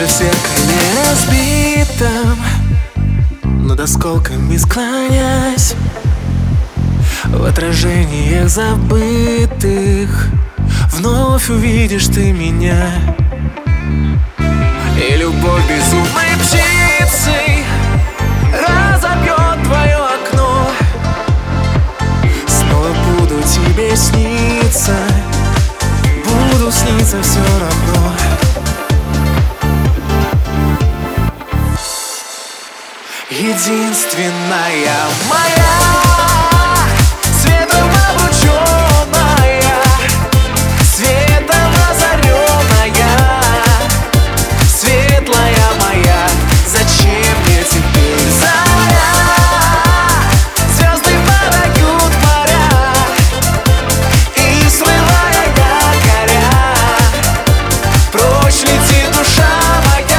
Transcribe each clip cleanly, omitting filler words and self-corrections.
Даже в зеркале разбитом, над осколками склонясь, в отражениях забытых вновь увидишь ты меня. И любовь безумной птицей разобьет твое окно. Снова буду тебе сниться, буду сниться все равно. Единственная моя, светом облученная, светом озаренная, светлая моя, зачем мне теперь заря? Звезды подают моря, и слывая якоря, прочь летит душа моя.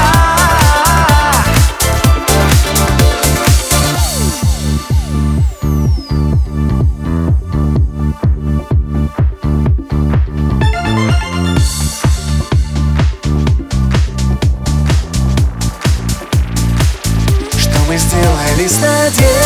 Мы сделали с надеждой.